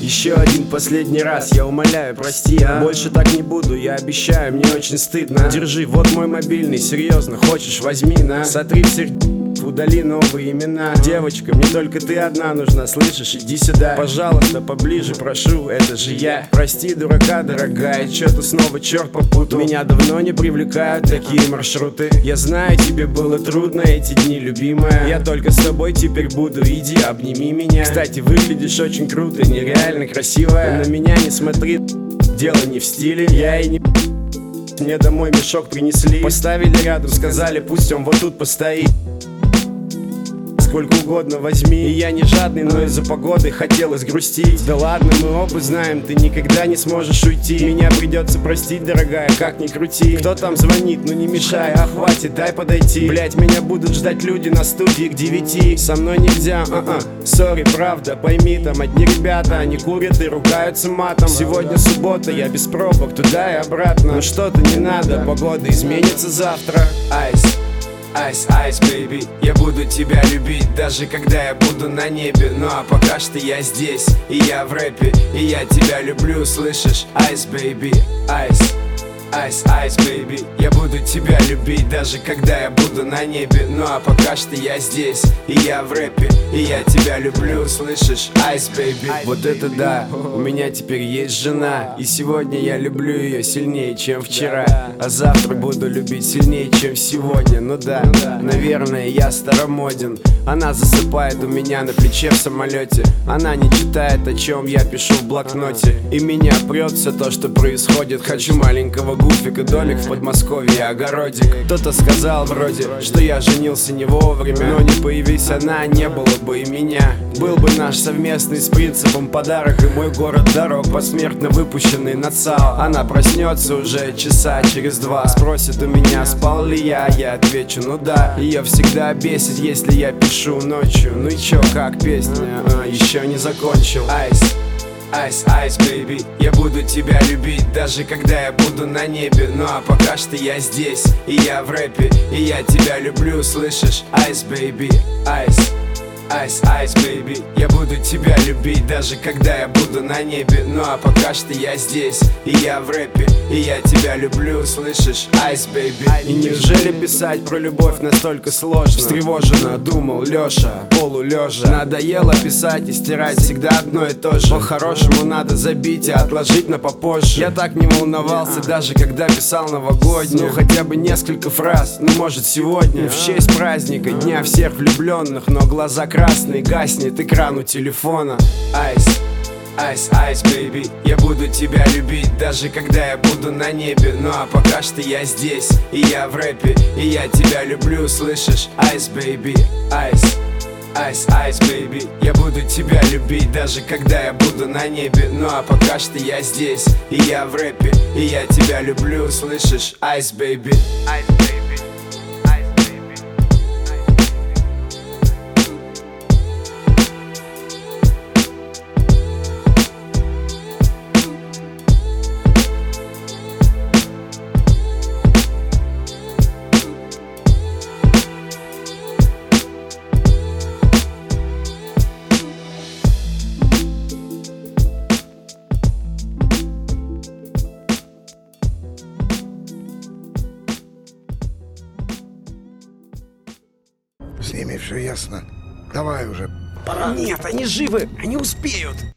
Еще один последний раз, я умоляю, прости, больше так не буду, я обещаю, мне очень стыдно. Держи, вот мой мобильный, серьезно, хочешь, возьми, на. Сотри все, удали новые имена. Девочка, мне только ты одна нужна, слышишь, иди сюда. Пожалуйста, поближе, прошу, это же я. Прости, дурака, дорогая, чё-то снова черт попутал. Меня давно не привлекают такие маршруты. Я знаю, тебе было трудно эти дни, любимая. Я только с тобой теперь буду, иди, обними меня. Кстати, выглядишь очень круто, нереально красивая. На меня не смотри, дело не в стиле. Я и не... Мне домой мешок принесли, поставили рядом, сказали, пусть он вот тут постоит. Сколько угодно возьми. И я не жадный, но из-за погоды хотелось грустить. Да ладно, мы оба знаем, ты никогда не сможешь уйти. Меня придется простить, дорогая, как ни крути. Кто там звонит, ну не мешай, а хватит, дай подойти. Блять, меня будут ждать люди на студии к 9. Со мной нельзя, сори, правда, пойми, там одни ребята, они курят и ругаются матом. Сегодня суббота, я без пробок, туда и обратно. Но что-то не надо, погода изменится завтра. Айс, айс, айс, бэйби, я буду тебя любить, даже когда я буду на небе. Ну а пока что я здесь, и я в рэпе, и я тебя люблю, слышишь? Айс, бэйби, айс, айс, айс, бэйби, я буду тебя любить, даже когда я буду на небе. Ну а пока что я здесь, и я в рэпе, и я тебя люблю, слышишь? Айс, бэйби. Вот это да, у меня теперь есть жена, и сегодня я люблю ее сильнее, чем вчера. А завтра буду любить сильнее, чем сегодня. Ну да, наверное, я старомоден. Она засыпает у меня на плече в самолете. Она не читает, о чем я пишу в блокноте. И меня прет все то, что происходит. Хочу маленького гуфика, долик в Подмосковье, огородик. Кто-то сказал вроде, что я женился не вовремя. Но не появись она, не было бы и меня. Был бы наш совместный с принципом подарок, и мой город дорог, посмертно выпущенный на ЦАО. Она проснется уже часа через 2, спросит у меня, спал ли я отвечу, ну да. Ее всегда бесит, если я пишу ночью. Ну и чё, как песня, еще не закончил. Айс, айс, айс, бэйби, я буду тебя любить, даже когда я буду на небе. Ну а пока что я здесь, и я в рэпе, и я тебя люблю, слышишь? Айс, бэйби, айс, айс, айс, бэйби, я буду тебя любить, даже когда я буду на небе. Ну а пока что я здесь, и я в рэпе, и я тебя люблю, слышишь? Айс, бэйби. И неужели писать про любовь настолько сложно? Встревоженно думал Лёша, полулежа. Надоело писать и стирать всегда одно и то же. По-хорошему надо забить и отложить на попозже. Я так не волновался, даже когда писал новогоднюю. Ну хотя бы несколько фраз, ну может сегодня, в честь праздника, дня всех влюбленных. Но глаза красный, гаснет экран у телефона. Айс, айс, айс, бэйби, я буду тебя любить, даже когда я буду на небе. Ну а пока что я здесь, и я в рэпе, и я тебя люблю, слышишь? Айс, бэйби, айс, айс, айс, бэйби, я буду тебя любить, даже когда я буду на небе. Ну а пока что я здесь, и я в рэпе, и я тебя люблю, слышишь? Айс, бэйби. Айс, бэйби. С ними все ясно. Давай уже. Нет, они живы, они успеют.